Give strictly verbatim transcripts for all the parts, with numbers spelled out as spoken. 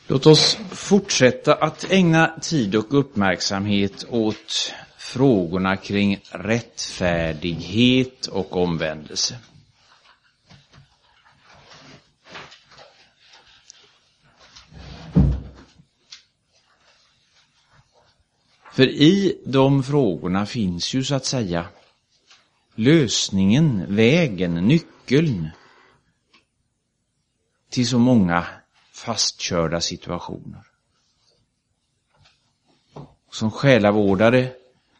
Låt oss fortsätta att ägna tid och uppmärksamhet åt frågorna kring rättfärdighet och omvändelse. För i de frågorna finns ju så att säga lösningen, vägen, nyckeln till så många fastkörda situationer. Som själavårdare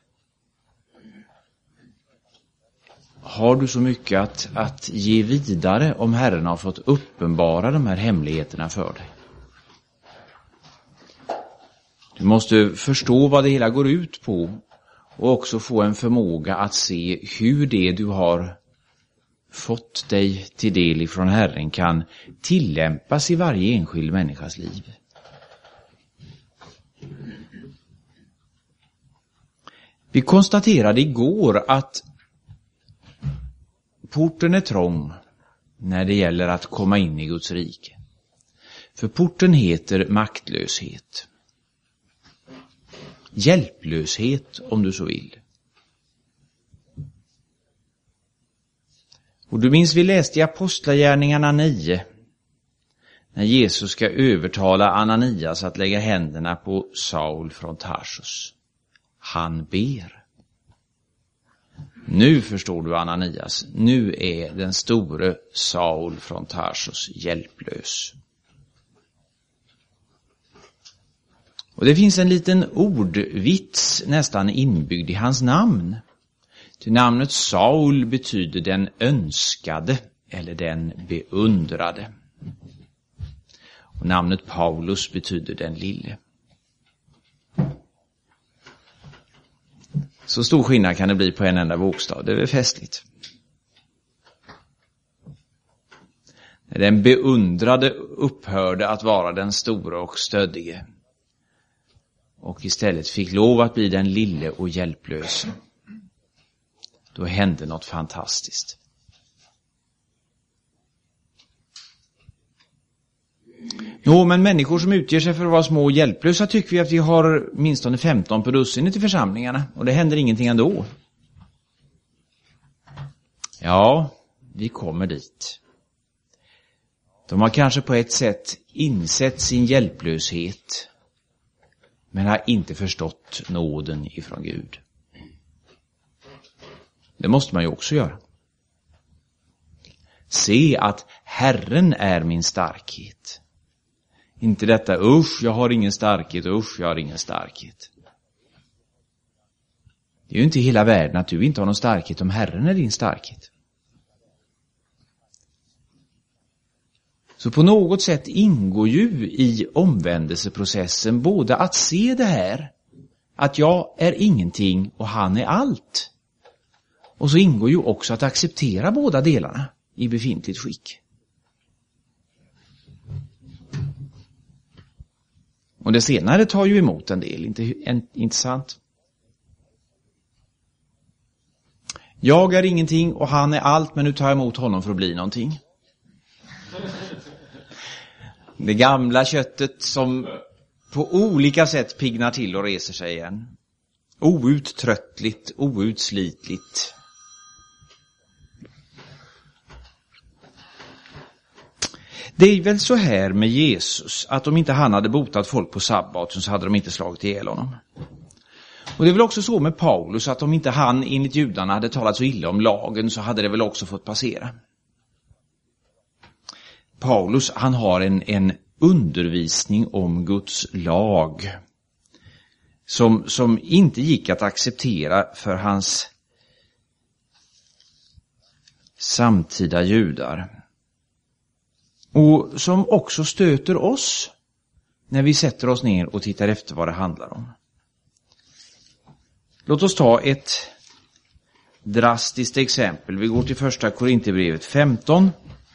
har du så mycket att, att ge vidare om Herren har fått uppenbara de här hemligheterna för dig. Du måste förstå vad det hela går ut på och också få en förmåga att se hur det du har fått dig till del ifrån Herren kan tillämpas i varje enskild människas liv. Vi konstaterade igår att porten är trång när det gäller att komma in i Guds rike. För porten heter maktlöshet. Hjälplöshet om du så vill. Och du minns vi läste i Apostlagärningarna nio. När Jesus ska övertala Ananias att lägga händerna på Saul från Tarsus. Han ber. Nu förstår du Ananias. Nu är den store Saul från Tarsus hjälplös. Och det finns en liten ordvits nästan inbyggd i hans namn. Till namnet Saul betyder den önskade eller den beundrade. Och namnet Paulus betyder den lille. Så stor skillnad kan det bli på en enda bokstav. Det är väl festligt. När den beundrade upphörde att vara den stora och stöddige och istället fick lov att bli den lille och hjälplöse, då hände något fantastiskt. Jo, men människor som utger sig för att vara små och hjälplösa tycker vi att vi har minst femton på dussinet i församlingarna. Och det händer ingenting ändå. Ja, vi kommer dit. De har kanske på ett sätt insett sin hjälplöshet, men har inte förstått nåden ifrån Gud. Det måste man ju också göra. Se att Herren är min starkhet. Inte detta, usch, jag har ingen starkhet, usch, jag har ingen starkhet. Det är ju inte hela världen att du inte har någon starkhet om Herren är din starkhet. Så på något sätt ingår ju i omvändelseprocessen både att se det här, att jag är ingenting och han är allt. Och så ingår ju också att acceptera båda delarna i befintligt skick. Och det senare tar ju emot en del, inte, en, inte sant? Jag är ingenting och han är allt, men nu tar jag emot honom för att bli någonting. Det gamla köttet som på olika sätt pignar till och reser sig igen. Outtröttligt, outslitligt. Det är väl så här med Jesus att om inte han hade botat folk på sabbaten så hade de inte slagit ihjäl honom. Och det är väl också så med Paulus att om inte han enligt judarna hade talat så illa om lagen så hade det väl också fått passera. Paulus, han har en, en undervisning om Guds lag som, som inte gick att acceptera för hans samtida judar. Och som också stöter oss när vi sätter oss ner och tittar efter vad det handlar om. Låt oss ta ett drastiskt exempel. Vi går till första Korinthierbrevet femton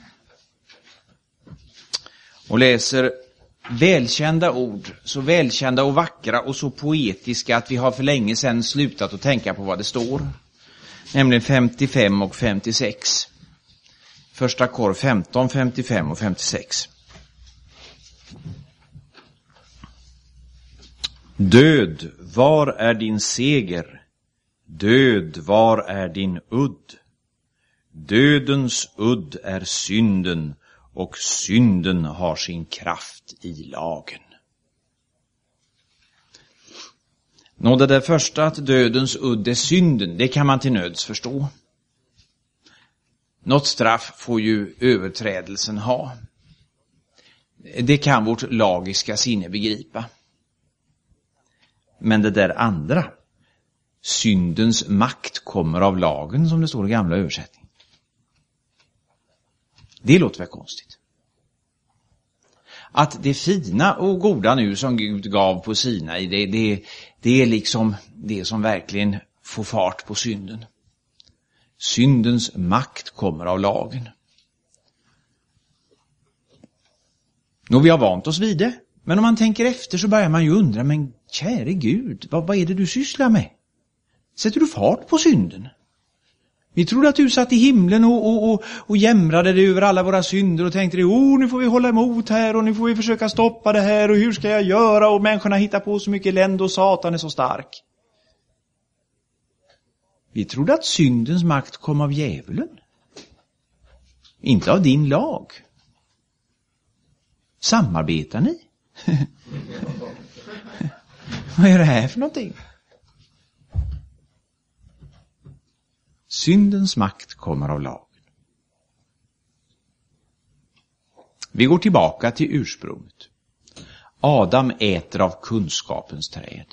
och läser välkända ord, så välkända och vackra och så poetiska att vi har för länge sedan slutat att tänka på vad det står. Nämligen femtiofem och femtiosex. Första Kor femton, femtiofem och femtiosex. Död, var är din seger? Död, var är din udd? Dödens udd är synden, och synden har sin kraft i lagen. Nå, det där första, att dödens udd är synden, det kan man till nöds förstå. Något straff får ju överträdelsen ha. Det kan vårt lagiska sinne begripa. Men det där andra, syndens makt kommer av lagen, som det står i gamla översättningen. Det låter väl konstigt. Att det fina och goda nu som Gud gav på Sinai, det, det, det är liksom det som verkligen får fart på synden. Syndens makt kommer av lagen. Nå, vi har vant oss vid det. Men om man tänker efter så börjar man ju undra, men käre Gud, vad, vad är det du sysslar med? Sätter du fart på synden? Vi trodde att du satt i himlen och, och, och, och jämrade dig över alla våra synder och tänkte, oh, nu får vi hålla emot här och nu får vi försöka stoppa det här och hur ska jag göra? Och människorna hittar på så mycket elände och Satan är så stark. Vi trodde att syndens makt kom av djävulen. Inte av din lag. Samarbetar ni? Vad är det här för någonting? Syndens makt kommer av lagen. Vi går tillbaka till ursprunget. Adam äter av kunskapens träd.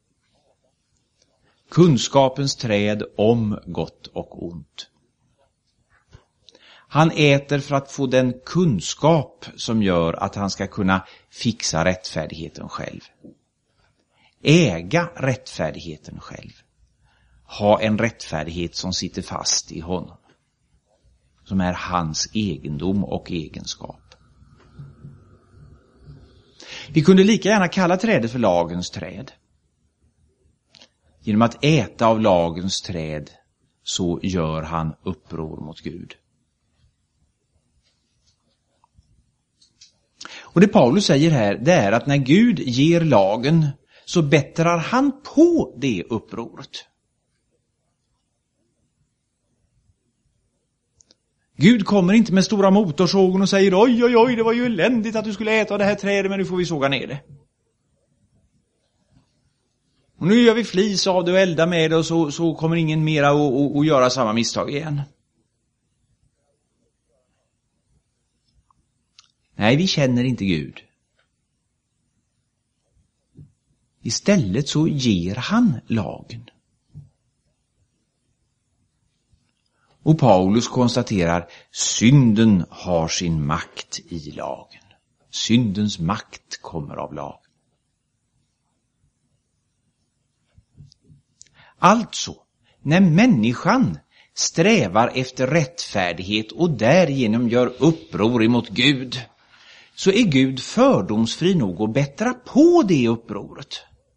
Kunskapens träd om gott och ont. Han äter för att få den kunskap som gör att han ska kunna fixa rättfärdigheten själv. Äga rättfärdigheten själv. Ha en rättfärdighet som sitter fast i honom. Som är hans egendom och egenskap. Vi kunde lika gärna kalla trädet för lagens träd. Genom att äta av lagens träd så gör han uppror mot Gud. Och det Paulus säger här, det är att när Gud ger lagen så bättrar han på det upproret. Gud kommer inte med stora motorsågen och säger, oj oj oj, det var ju eländigt att du skulle äta av det här trädet, men nu får vi såga ner det. Och nu gör vi flis av det och eldar med det och så, så kommer ingen mera att, att göra samma misstag igen. Nej, vi känner inte Gud. Istället så ger han lagen. Och Paulus konstaterar, synden har sin makt i lagen. Syndens makt kommer av lagen. Alltså, när människan strävar efter rättfärdighet och därigenom gör uppror emot Gud, så är Gud fördomsfri nog att bättra på det upproret.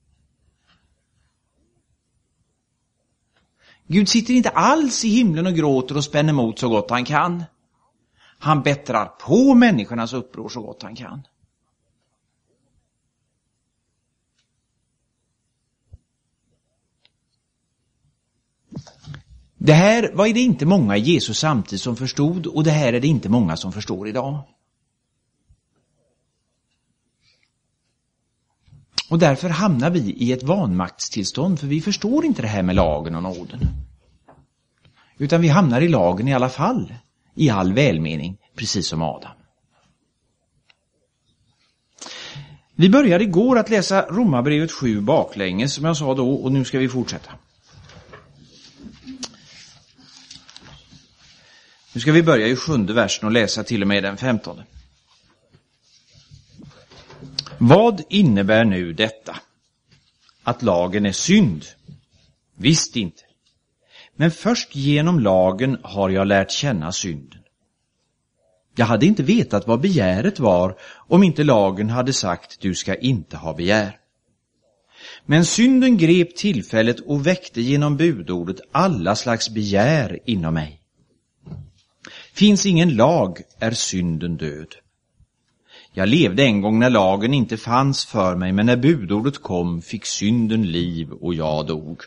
Gud sitter inte alls i himlen och gråter och spänner emot så gott han kan. Han bättrar på människornas uppror så gott han kan. Det här var det inte många i Jesus samtid som förstod, och det här är det inte många som förstår idag. Och därför hamnar vi i ett vanmaktstillstånd, för vi förstår inte det här med lagen och nåden. Utan vi hamnar i lagen i alla fall, i all välmening, precis som Adam. Vi började igår att läsa Romarbrevet sju baklänges, som jag sa då, och nu ska vi fortsätta. Nu ska vi börja i sjunde versen och läsa till och med den femtonde. Vad innebär nu detta? Att lagen är synd? Visst inte. Men först genom lagen har jag lärt känna synden. Jag hade inte vetat vad begäret var om inte lagen hade sagt du ska inte ha begär. Men synden grep tillfället och väckte genom budordet alla slags begär inom mig. Finns ingen lag är synden död. Jag levde en gång när lagen inte fanns för mig, men när budordet kom fick synden liv och jag dog.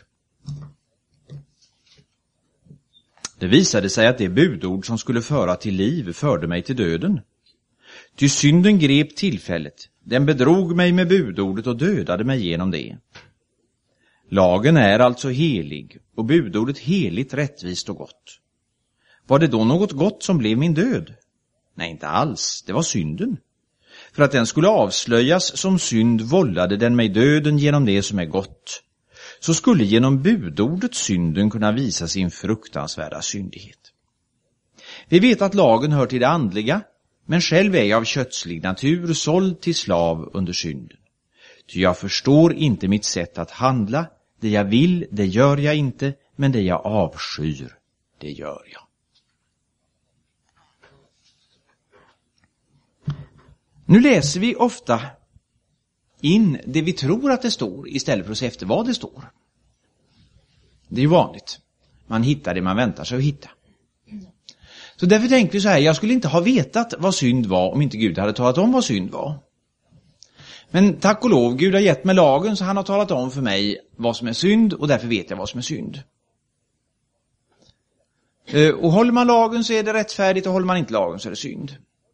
Det visade sig att det budord som skulle föra till liv förde mig till döden. Ty synden grep tillfället, den bedrog mig med budordet och dödade mig genom det. Lagen är alltså helig och budordet heligt, rättvist och gott. Var det då något gott som blev min död? Nej, inte alls, det var synden. För att den skulle avslöjas som synd vållade den mig döden genom det som är gott. Så skulle genom budordet synden kunna visa sin fruktansvärda syndighet. Vi vet att lagen hör till det andliga, men själv är jag av kötslig natur såld till slav under synden. Ty jag förstår inte mitt sätt att handla, det jag vill, det gör jag inte, men det jag avskyr, det gör jag. Nu läser vi ofta in det vi tror att det står istället för att se efter vad det står. Det är ju vanligt. Man hittar det man väntar sig att hitta. Så därför tänker vi så här, jag skulle inte ha vetat vad synd var om inte Gud hade talat om vad synd var. Men tack och lov, Gud har gett mig lagen så han har talat om för mig vad som är synd och därför vet jag vad som är synd. Och håller man lagen så är det rättfärdigt och håller man inte lagen så är det synd.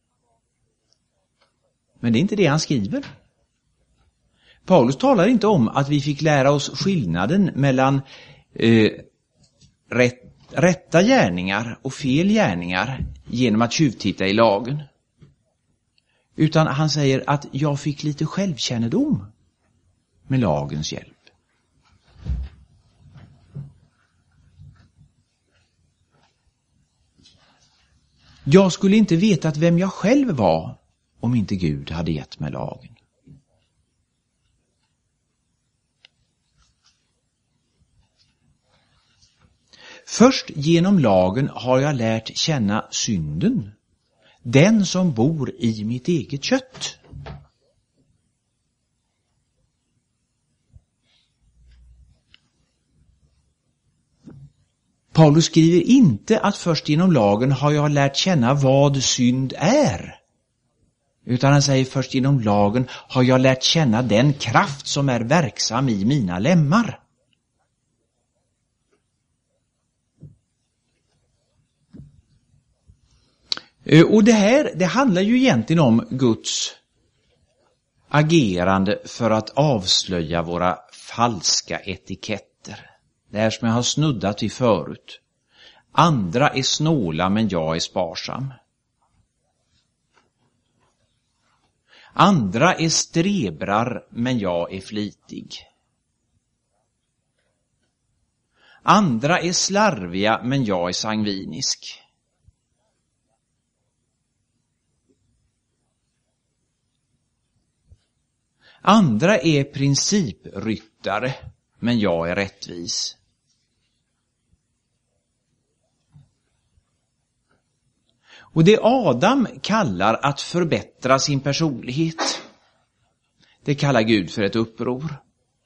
Men det är inte det han skriver. Paulus talar inte om att vi fick lära oss skillnaden mellan eh, rätt, rätta gärningar och fel gärningar genom att tjuvtitta i lagen. Utan han säger att jag fick lite självkännedom med lagens hjälp. Jag skulle inte vetat vem jag själv var om inte Gud hade gett mig lagen. Först genom lagen har jag lärt känna synden, den som bor i mitt eget kött. Paulus skriver inte att först genom lagen har jag lärt känna vad synd är. Utan han säger först genom lagen har jag lärt känna den kraft som är verksam i mina lemmar. Och det här, det handlar ju egentligen om Guds agerande för att avslöja våra falska etiketter. Det här som jag har snuddat vid förut. Andra är snåla men jag är sparsam. Andra är strebrar men jag är flitig. Andra är slarviga men jag är sangvinisk. Andra är principryttare men jag är rättvis. Och det Adam kallar att förbättra sin personlighet, det kallar Gud för ett uppror.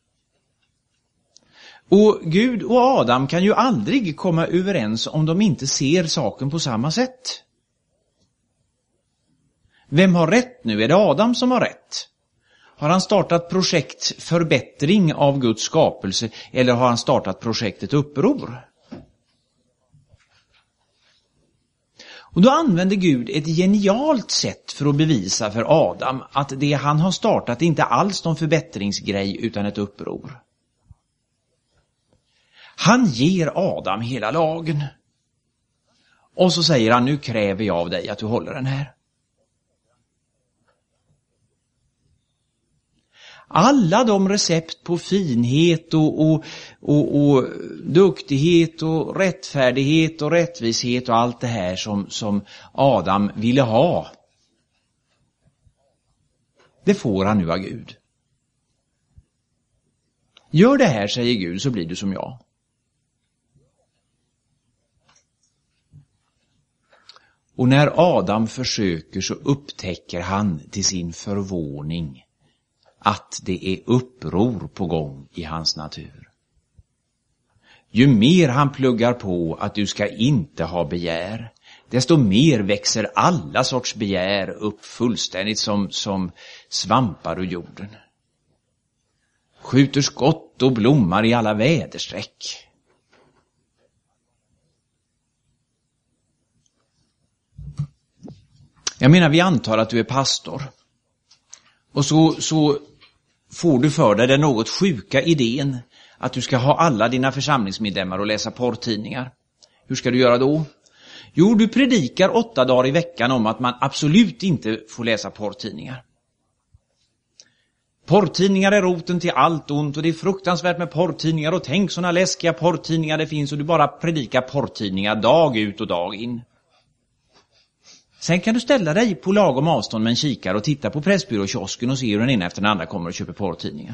Och Gud och Adam kan ju aldrig komma överens om de inte ser saken på samma sätt. Vem har rätt nu? Är det Adam som har rätt? Har han startat projekt förbättring av Guds skapelse eller har han startat projektet uppror? Och då använder Gud ett genialt sätt för att bevisa för Adam att det han har startat är inte alls någon förbättringsgrej utan ett uppror. Han ger Adam hela lagen. Och så säger han, nu kräver jag av dig att du håller den här. Alla de recept på finhet och, och, och, och duktighet och rättfärdighet och rättvishet och allt det här som, som Adam ville ha, det får han nu av Gud. Gör det här, säger Gud, så blir du som jag. Och när Adam försöker så upptäcker han till sin förvåning att det är uppror på gång i hans natur. Ju mer han pluggar på att du ska inte ha begär, desto mer växer alla sorts begär upp fullständigt som, som svampar ur jorden. Skjuter skott och blommar i alla väderstreck. Jag menar, vi antar att du är pastor. Och så, så får du för dig den något sjuka idén att du ska ha alla dina församlingsmedlemmar och läsa porrtidningar. Hur ska du göra då? Jo, du predikar åtta dagar i veckan om att man absolut inte får läsa porrtidningar. Porrtidningar är roten till allt ont och det är fruktansvärt med porrtidningar och tänk såna läskiga porrtidningar det finns och du bara predikar porrtidningar dag ut och dag in. Sen kan du ställa dig på lagom avstånd med en kikare och titta på Pressbyråkiosken och se hur den ena efter den andra kommer och köper porrtidningar.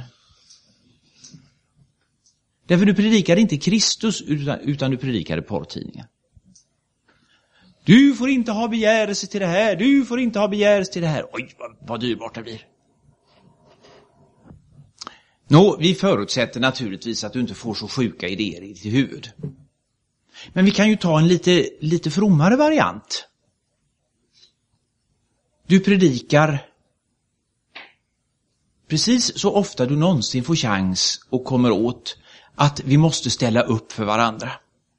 Därför du predikar inte Kristus utan, utan du predikar porrtidningar. Du får inte ha begärelse till det här, du får inte ha begärelse till det här. Oj, vad, vad dyrbart det blir. Nå, vi förutsätter naturligtvis att du inte får så sjuka idéer i ditt huvud. Men vi kan ju ta en lite, lite frommare variant. Du predikar precis så ofta du någonsin får chans och kommer åt att vi måste ställa upp för varandra.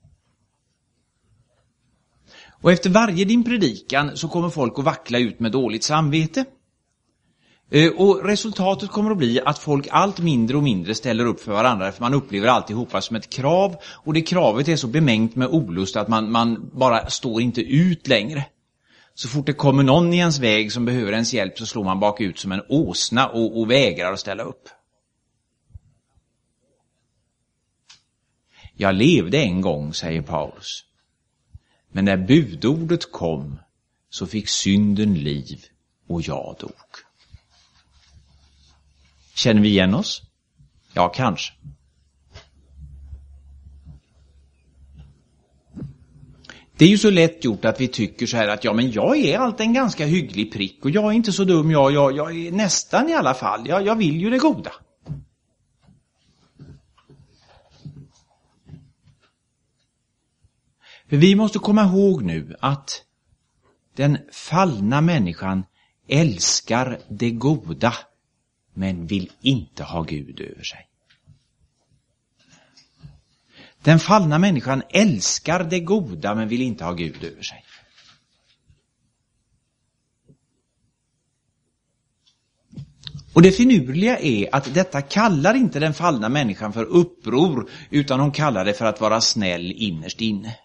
Och efter varje din predikan så kommer folk att vackla ut med dåligt samvete. Och resultatet kommer att bli att folk allt mindre och mindre ställer upp för varandra för man upplever alltihopa som ett krav och det kravet är så bemängt med olust att man, man bara står inte ut längre. Så fort det kommer någon i ens väg som behöver ens hjälp så slår man bak ut som en åsna och, och vägrar att ställa upp. Jag levde en gång, säger Paulus. Men när budordet kom så fick synden liv och jag dog. Känner vi igen oss? Ja, kanske. Det är ju så lätt gjort att vi tycker så här att ja, men jag är allt en ganska hygglig prick och jag är inte så dum, jag, jag, jag är nästan i alla fall, jag, jag vill ju det goda. För vi måste komma ihåg nu att den fallna människan älskar det goda men vill inte ha Gud över sig. Den fallna människan älskar det goda men vill inte ha Gud över sig. Och det finurliga är att detta kallar inte den fallna människan för uppror utan hon kallar det för att vara snäll innerst inne.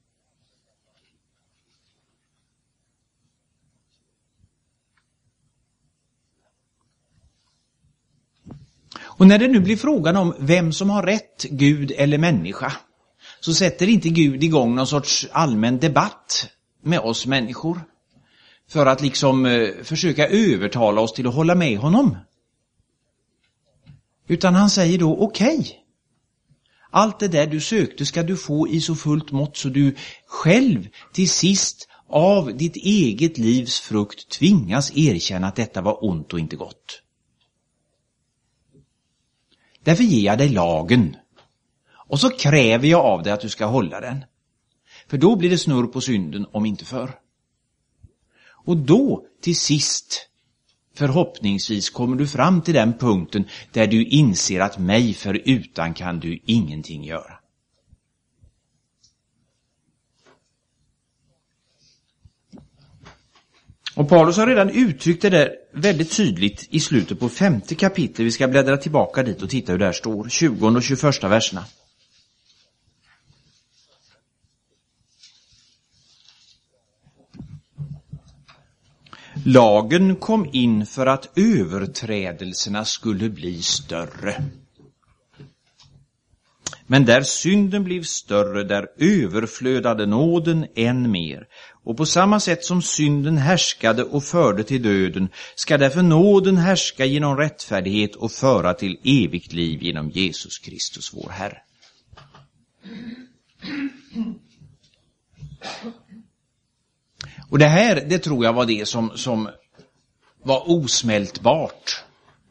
Och när det nu blir frågan om vem som har rätt, Gud eller människa, så sätter inte Gud igång någon sorts allmän debatt med oss människor för att liksom eh, försöka övertala oss till att hålla med honom. Utan han säger då okej. Okay, allt det där du sökte ska du få i så fullt mått så du själv till sist av ditt eget livs frukt tvingas erkänna att detta var ont och inte gott. Därför ger jag dig lagen. Och så kräver jag av dig att du ska hålla den. För då blir det snurr på synden om inte förr. Och då till sist förhoppningsvis kommer du fram till den punkten där du inser att mig förutan kan du ingenting göra. Och Paulus har redan uttryckt det där väldigt tydligt i slutet på femte kapitel. Vi ska bläddra tillbaka dit och titta hur det här står. tjugonde och tjugoförsta verserna. Lagen kom in för att överträdelserna skulle bli större. Men där synden blev större, där överflödade nåden än mer. Och på samma sätt som synden härskade och förde till döden, ska därför nåden härska genom rättfärdighet och föra till evigt liv genom Jesus Kristus vår Herre. Och det här, det tror jag var det som, som var osmältbart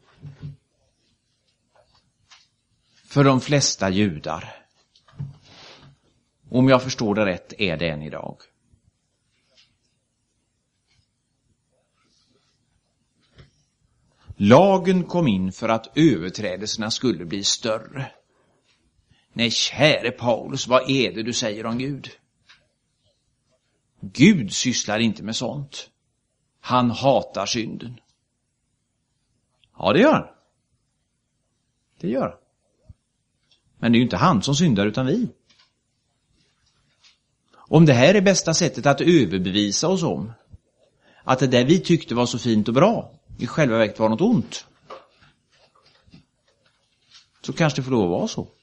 för de flesta judar. Om jag förstår det rätt är det än idag. Lagen kom in för att överträdelserna skulle bli större. Nej, käre Paulus, vad är det du säger om Gud? Gud sysslar inte med sånt. Han hatar synden. Ja, det gör han. Det gör han. Men det är ju inte han som syndar utan vi. Om det här är bästa sättet att överbevisa oss om att det där vi tyckte var så fint och bra i själva verket var något ont, så kanske det får lov att vara så.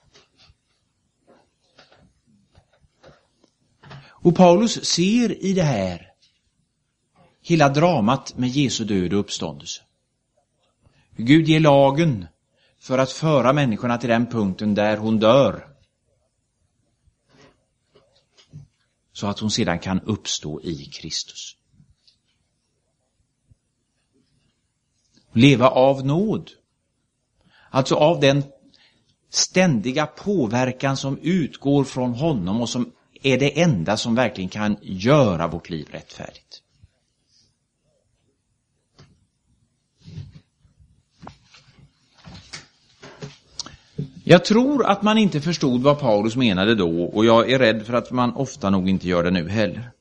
Och Paulus ser i det här hela dramat med Jesu död och uppståndelse. Gud ger lagen för att föra människorna till den punkten där hon dör, så att hon sedan kan uppstå i Kristus. Leva av nåd. Alltså av den ständiga påverkan som utgår från honom och som är det enda som verkligen kan göra vårt liv rättfärdigt. Jag tror att man inte förstod vad Paulus menade då, och jag är rädd för att man ofta nog inte gör det nu heller.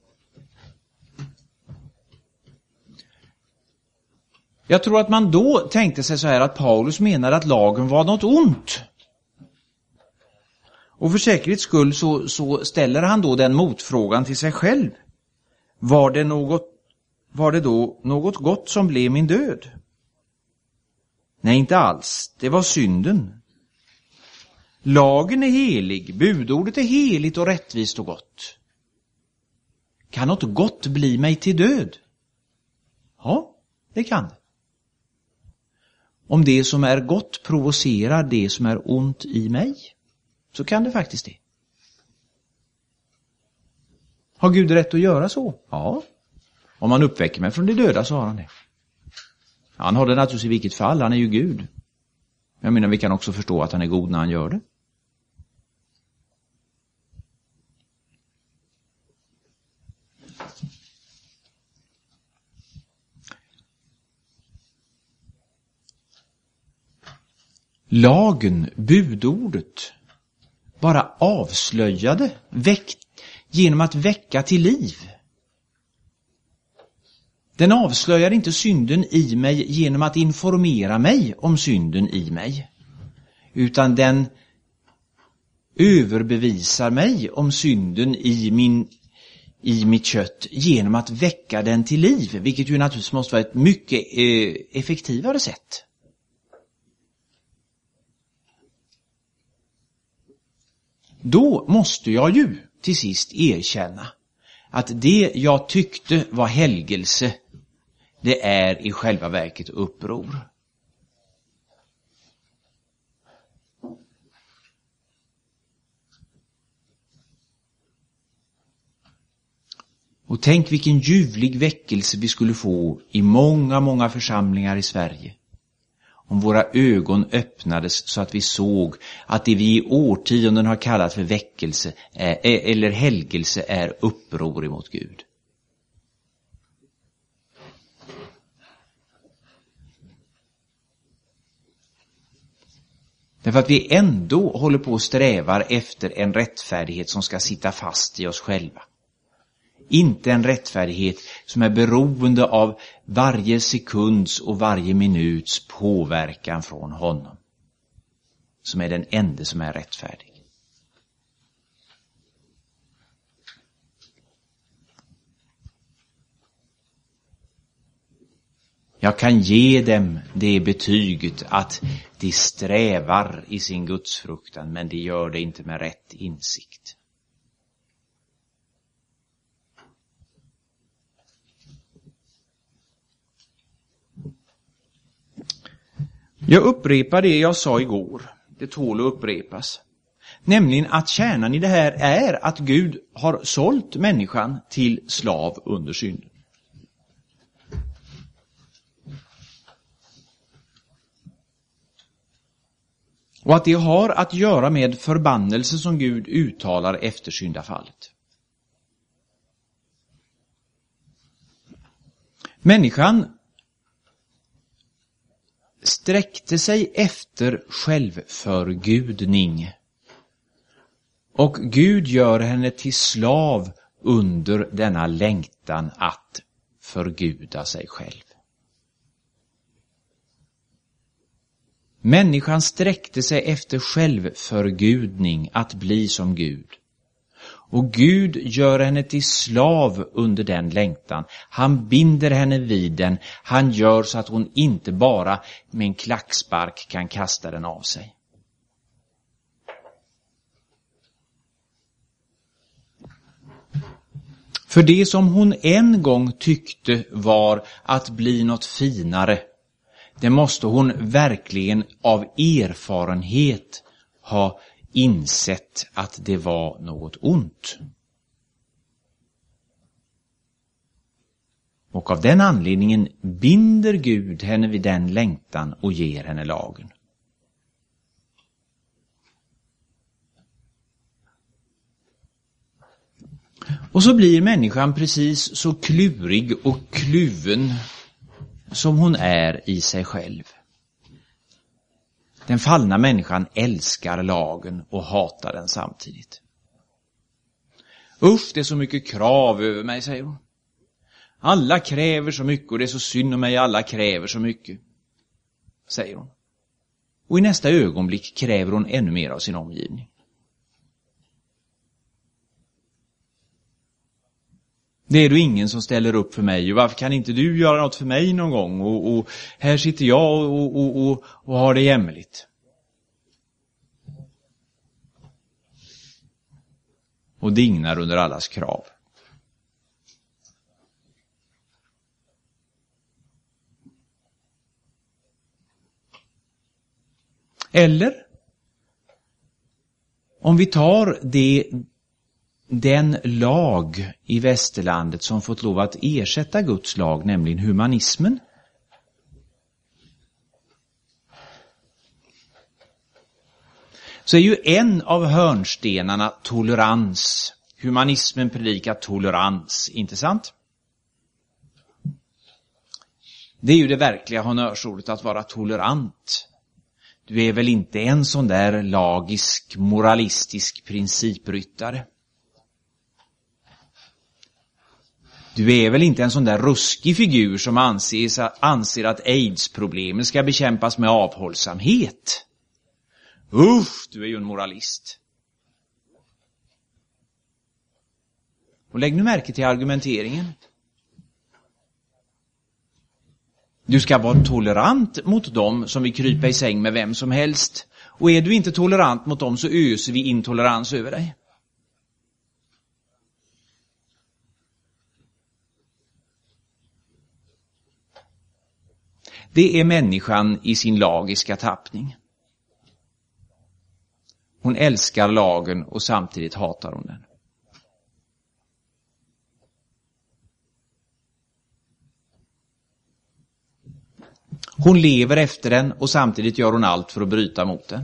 Jag tror att man då tänkte sig så här att Paulus menade att lagen var något ont. Och för säkerhets skull så, så ställer han då den motfrågan till sig själv. Var det, något, var det då något gott som blev min död? Nej, inte alls. Det var synden. Lagen är helig, budordet är heligt och rättvist och gott. Kan något gott bli mig till död? Ja, det kan det. Om det som är gott provocerar det som är ont i mig, så kan det faktiskt det. Har Gud rätt att göra så? Ja. Om han uppväcker mig från de döda så har han det. Han har det naturligtvis i vilket fall, han är ju Gud. Jag menar, vi kan också förstå att han är god när han gör det. Lagen, budordet, bara avslöjade väck, genom att väcka till liv. Den avslöjar inte synden i mig genom att informera mig om synden i mig, utan den överbevisar mig om synden i, min, i mitt kött genom att väcka den till liv, vilket ju naturligtvis måste vara ett mycket eh, effektivare sätt. Då måste jag ju till sist erkänna att det jag tyckte var helgelse, det är i själva verket uppror. Och tänk vilken ljuvlig väckelse vi skulle få i många, många församlingar i Sverige. Om våra ögon öppnades så att vi såg att det vi i årtionden har kallat för väckelse är, eller helgelse är uppror emot Gud. Därför att vi ändå håller på och strävar efter en rättfärdighet som ska sitta fast i oss själva. Inte en rättfärdighet som är beroende av varje sekunds och varje minuts påverkan från honom. Som är den enda som är rättfärdig. Jag kan ge dem det betyget att de strävar i sin gudsfruktan, men de gör det inte med rätt insikt. Jag upprepar det jag sa igår. Det tål att upprepas. Nämligen att kärnan i det här är att Gud har sålt människan till slav under synden. Och att det har att göra med förbannelse som Gud uttalar efter syndafallet. Människan sträckte sig efter självförgudning. Och Gud gör henne till slav under denna längtan att förguda sig själv. Människan sträckte sig efter självförgudning, att bli som Gud. Och Gud gör henne till slav under den längtan. Han binder henne vid den. Han gör så att hon inte bara med en klackspark kan kasta den av sig. För det som hon en gång tyckte var att bli något finare, det måste hon verkligen av erfarenhet ha insett att det var något ont. Och av den anledningen binder Gud henne vid den längtan och ger henne lagen. Och så blir människan precis så klurig och kluven som hon är i sig själv. Den fallna människan älskar lagen och hatar den samtidigt. Usch, det är så mycket krav över mig, säger hon. Alla kräver så mycket och det är så synd om mig, alla kräver så mycket, säger hon. Och i nästa ögonblick kräver hon ännu mer av sin omgivning. Det är då ingen som ställer upp för mig, och varför kan inte du göra något för mig någon gång? Och, och här sitter jag och, och, och, och har det jämligt. Och dignar under allas krav. Eller om vi tar det, den lag i västerlandet som fått lov att ersätta Guds lag, nämligen humanismen. Så är ju en av hörnstenarna tolerans. Humanismen predikar tolerans, inte sant? Det är ju det verkliga honnörsordet, att vara tolerant. Du är väl inte en sån där lagisk, moralistisk principryttare? Du är väl inte en sån där ruskig figur som anses, anser att aids-problemen ska bekämpas med avhållsamhet? Uff, du är ju en moralist. Och lägg nu märke till argumenteringen. Du ska vara tolerant mot dem som vill krypa i säng med vem som helst. Och är du inte tolerant mot dem så öser vi intolerans över dig. Det är människan i sin lagiska tappning. Hon älskar lagen och samtidigt hatar hon den. Hon lever efter den och samtidigt gör hon allt för att bryta mot den.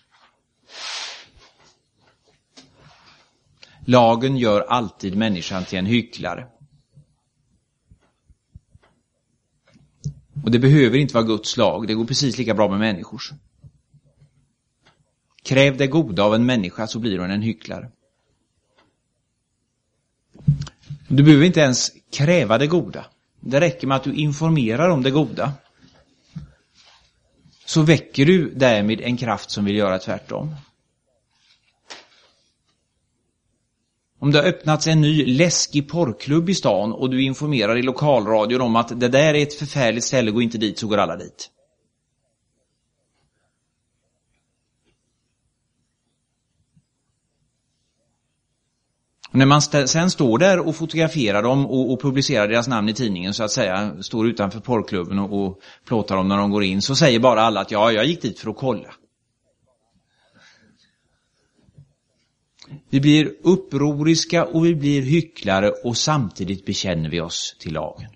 Lagen gör alltid människan till en hycklare. Och det behöver inte vara Guds lag, det går precis lika bra med människors. Kräv det goda av en människa så blir hon en hycklare. Du behöver inte ens kräva det goda. Det räcker med att du informerar om det goda. Så väcker du därmed en kraft som vill göra tvärtom. Om det har öppnats en ny läskig porrklubb i stan och du informerar i lokalradion om att det där är ett förfärligt ställe, gå inte dit, så går alla dit. Och när man st- sen står där och fotograferar dem och, och publicerar deras namn i tidningen, så att säga, står utanför porrklubben och, och plåtar dem när de går in, så säger bara alla att ja, jag gick dit för att kolla. Vi blir upproriska och vi blir hycklare och samtidigt bekänner vi oss till lagen.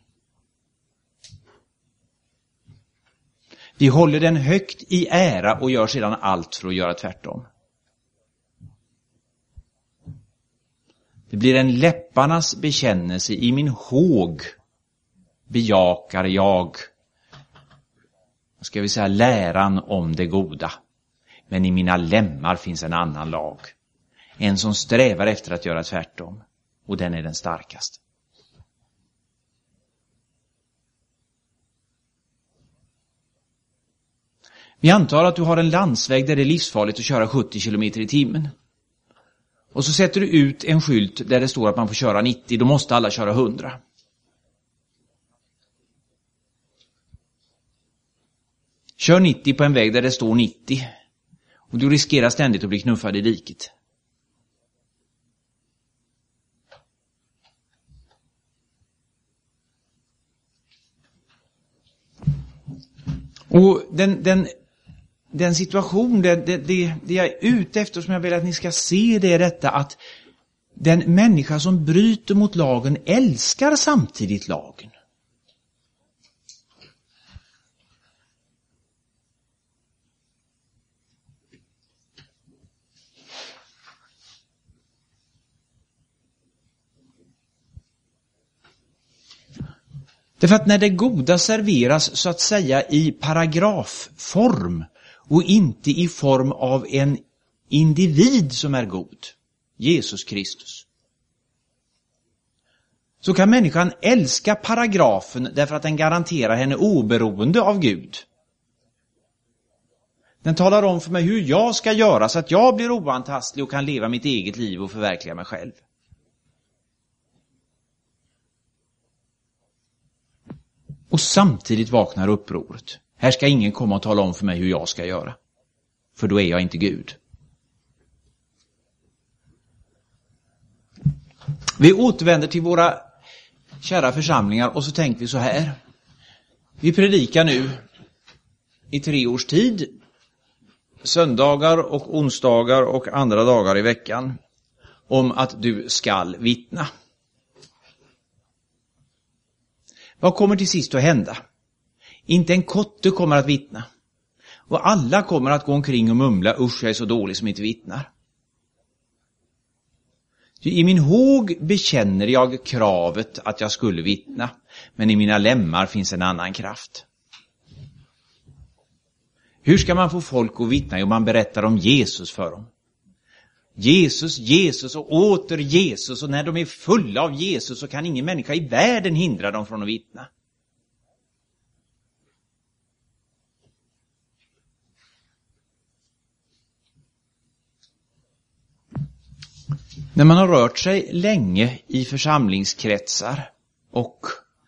Vi håller den högt i ära och gör sedan allt för att göra tvärtom. Det blir en läpparnas bekännelse, i min håg bejakar jag ska vi säga läran om det goda. Men i mina lemmar finns en annan lag. En som strävar efter att göra tvärtom. Och den är den starkaste. Vi antar att du har en landsväg där det är livsfarligt att köra sjuttio kilometer i timmen. Och så sätter du ut en skylt där det står att man får köra nittio. Då måste alla köra hundra. Kör nittio på en väg där det står nittio. Och du riskerar ständigt att bli knuffad i diket. Och den, den, den situation, det, det, det, det jag är ute efter som jag vill att ni ska se, det är detta att den människa som bryter mot lagen älskar samtidigt lagen. Därför att när det goda serveras så att säga i paragrafform och inte i form av en individ som är god, Jesus Kristus, så kan människan älska paragrafen därför att den garanterar henne oberoende av Gud. Den talar om för mig hur jag ska göra så att jag blir oantastlig och kan leva mitt eget liv och förverkliga mig själv. Och samtidigt vaknar upproret. Här ska ingen komma och tala om för mig hur jag ska göra. För då är jag inte Gud. Vi återvänder till våra kära församlingar och så tänker vi så här. Vi predikar nu i tre års tid. Söndagar och onsdagar och andra dagar i veckan. Om att du skall vittna. Vad kommer till sist att hända? Inte en kotte kommer att vittna. Och alla kommer att gå omkring och mumla, usch jag är så dålig som inte vittnar. I min håg bekänner jag kravet att jag skulle vittna. Men i mina lemmar finns en annan kraft. Hur ska man få folk att vittna? Jo, man berättar om Jesus för dem. Jesus, Jesus och åter Jesus. Och när de är fulla av Jesus så kan ingen människa i världen hindra dem från att vittna. När man har rört sig länge i församlingskretsar och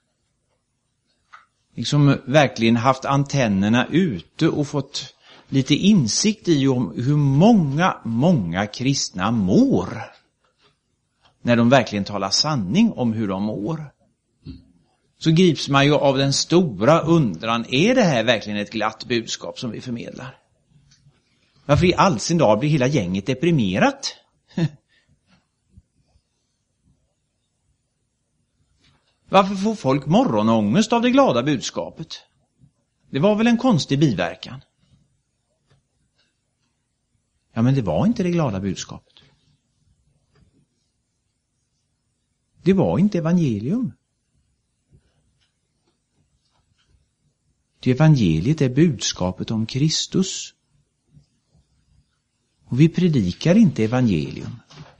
liksom verkligen haft antennerna ute och fått lite insikt i om hur många, många kristna mår när de verkligen talar sanning om hur de mår, så grips man ju av den stora undran, är det här verkligen ett glatt budskap som vi förmedlar? Varför i all sin dag blir hela gänget deprimerat? Varför får folk morgonångest av det glada budskapet? Det var väl en konstig biverkan? Ja, men det var inte det glada budskapet. Det var inte evangelium. Det evangeliet är budskapet om Kristus. Och vi predikar inte evangelium.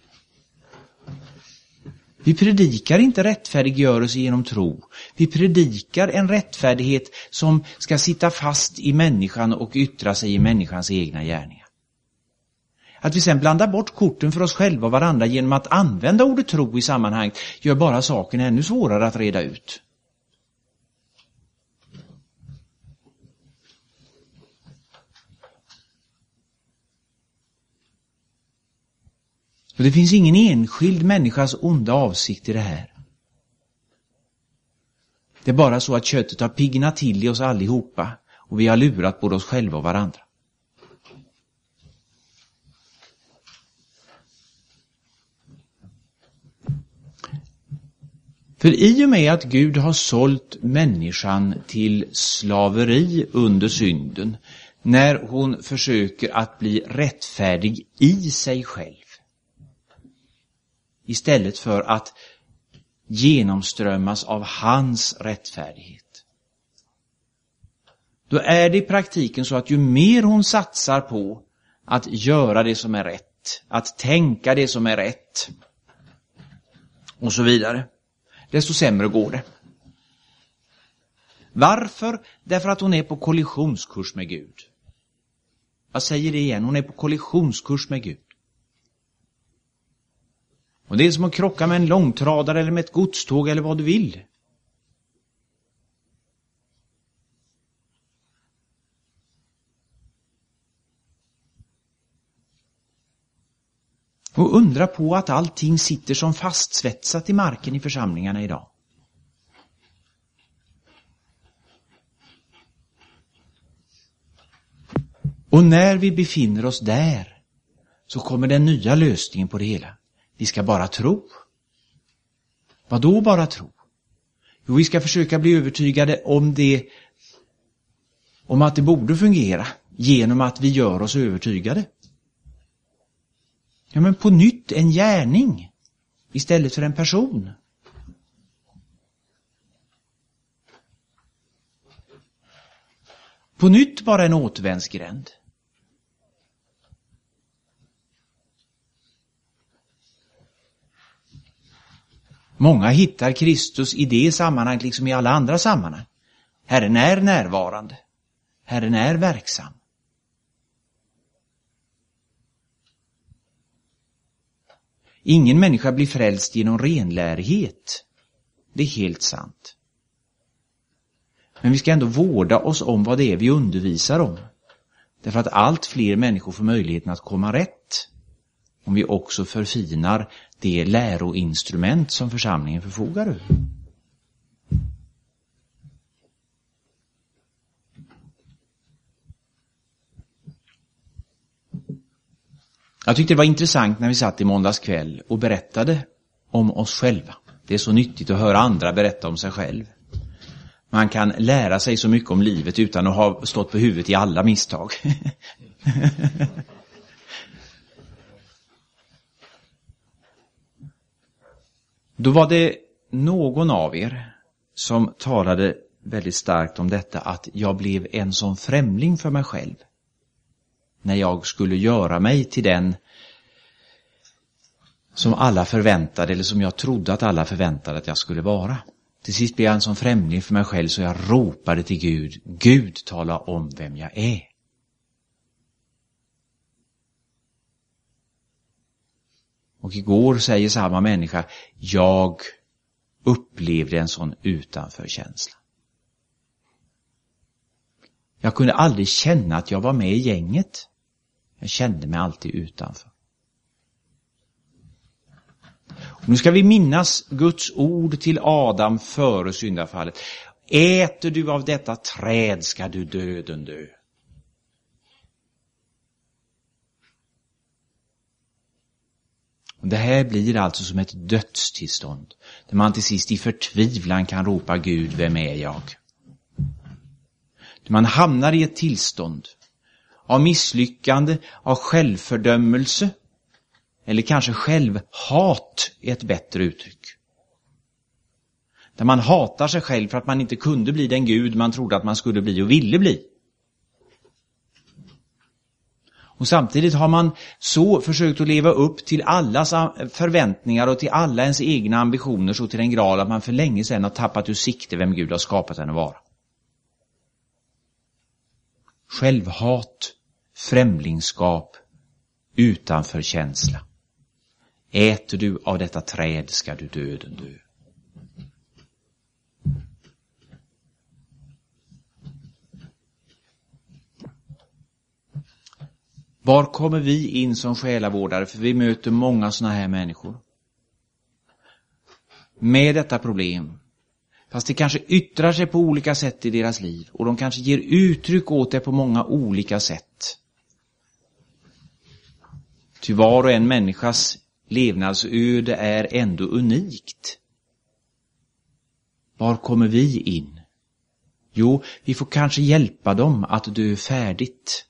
Vi predikar inte rättfärdiggörelse genom tro. Vi predikar en rättfärdighet som ska sitta fast i människan och yttra sig i människans egna gärningar. Att vi sen blandar bort korten för oss själva och varandra genom att använda ordet tro i sammanhanget gör bara saken ännu svårare att reda ut. Och det finns ingen enskild människas onda avsikt i det här. Det är bara så att köttet har piggnat till i oss allihopa och vi har lurat både oss själva och varandra. För i och med att Gud har sålt människan till slaveri under synden, när hon försöker att bli rättfärdig i sig själv, istället för att genomströmmas av hans rättfärdighet, då är det i praktiken så att ju mer hon satsar på att göra det som är rätt, att tänka det som är rätt och så vidare, desto sämre går det. Varför? Därför att hon är på kollisionskurs med Gud. Jag säger det igen, hon är på kollisionskurs med Gud. Och det är som att krocka med en långtradare eller med ett godståg eller vad du vill. Och undra på att allting sitter som fastsvetsat i marken i församlingarna idag. Och när vi befinner oss där så kommer den nya lösningen på det hela. Vi ska bara tro. Vad då bara tro? Jo, vi ska försöka bli övertygade om det, om att det borde fungera genom att vi gör oss övertygade. Ja, men på nytt en gärning istället för en person. På nytt bara en återvändsgränd. Många hittar Kristus i det sammanhanget liksom i alla andra sammanhang. Herren är närvarande. Herren är verksam. Ingen människa blir frälst genom renlärighet. Det är helt sant. Men vi ska ändå vårda oss om vad det är vi undervisar om. Därför att allt fler människor får möjligheten att komma rätt. Om vi också förfinar det läroinstrument som församlingen förfogar över. Jag tyckte det var intressant när vi satt i måndags kväll och berättade om oss själva. Det är så nyttigt att höra andra berätta om sig själv. Man kan lära sig så mycket om livet utan att ha stått på huvudet i alla misstag. Då var det någon av er som talade väldigt starkt om detta, att jag blev en sån främling för mig själv när jag skulle göra mig till den som alla förväntade, eller som jag trodde att alla förväntade att jag skulle vara. Till sist blev jag en sån främling för mig själv så jag ropade till Gud: Gud, tala om vem jag är. Och igår säger samma människa: jag upplevde en sån utanförkänsla. Jag kunde aldrig känna att jag var med i gänget. Jag kände mig alltid utanför. Och nu ska vi minnas Guds ord till Adam före syndafallet. Äter du av detta träd ska du döden dö. Och det här blir alltså som ett dödstillstånd, där man till sist i förtvivlan kan ropa: Gud, vem är jag? Man hamnar i ett tillstånd av misslyckande, av självfördömelse, eller kanske självhat är ett bättre uttryck. Där man hatar sig själv för att man inte kunde bli den Gud man trodde att man skulle bli och ville bli. Och samtidigt har man så försökt att leva upp till allas förväntningar och till alla ens egna ambitioner så till den grad att man för länge sedan har tappat ur sikte vem Gud har skapat den att vara. Självhat, främlingskap, utanförkänsla. Äter du av detta träd ska du döden dö. Var kommer vi in som själavårdare? För vi möter många såna här människor med detta problem. Fast det kanske yttrar sig på olika sätt i deras liv. Och de kanske ger uttryck åt det på många olika sätt. Ty var och en människas levnadsöde är ändå unikt. Var kommer vi in? Jo, vi får kanske hjälpa dem att dö färdigt.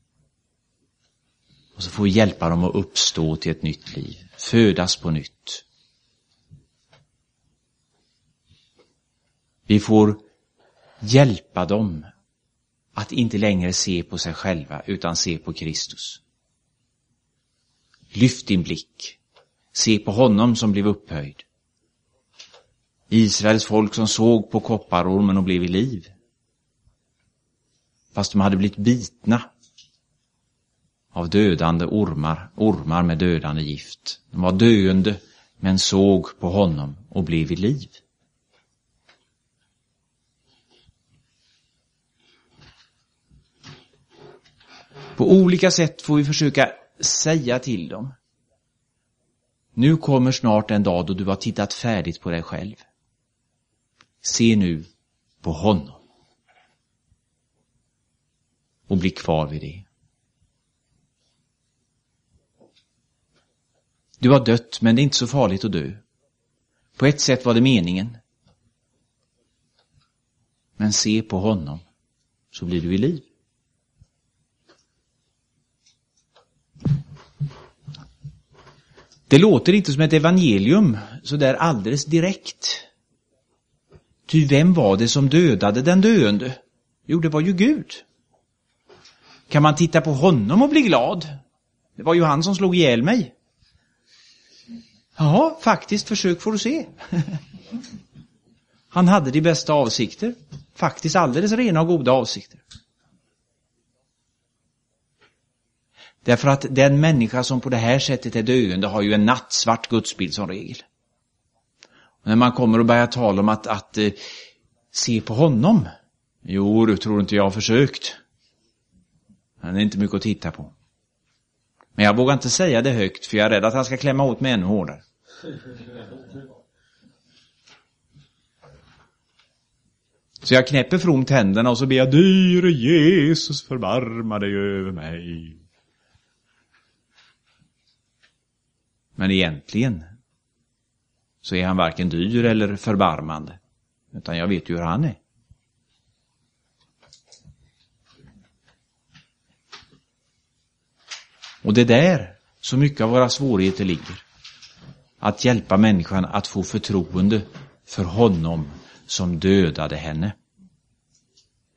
Och så får vi hjälpa dem att uppstå till ett nytt liv. Födas på nytt. Vi får hjälpa dem att inte längre se på sig själva utan se på Kristus. Lyft din blick. Se på honom som blev upphöjd. Israels folk som såg på kopparormen och blev i liv. Fast de hade blivit bitna av dödande ormar, ormar med dödande gift. De var döende men såg på honom och blev i liv. På olika sätt får vi försöka säga till dem: nu kommer snart en dag då du har tittat färdigt på dig själv. Se nu på honom. Och bli kvar vid det. Du har dött, men det är inte så farligt att dö. På ett sätt var det meningen. Men se på honom, så blir du i liv. Det låter inte som ett evangelium så där alldeles direkt. Ty vem var det som dödade den döende? Jo, det var ju Gud. Kan man titta på honom och bli glad? Det var ju han som slog ihjäl mig. Ja, faktiskt, försök får du se. Han hade de bästa avsikter. Faktiskt alldeles rena och goda avsikter. Därför att den människa som på det här sättet är döende har ju en nattsvart gudsbild som regel. Och när man kommer och börjar tala om att, att eh, se på honom. Jo, du tror inte jag har försökt. Han är inte mycket att titta på. Men jag vågar inte säga det högt, för jag är rädd att han ska klämma åt mig ännu hårdare. Så jag knäpper fromt händerna och så ber jag: dyre Jesus, förbarma dig över mig. Men egentligen så är han varken dyr eller förbarmande, utan jag vet ju hur han är. Och det är där så mycket av våra svårigheter ligger. Att hjälpa människan att få förtroende för honom som dödade henne.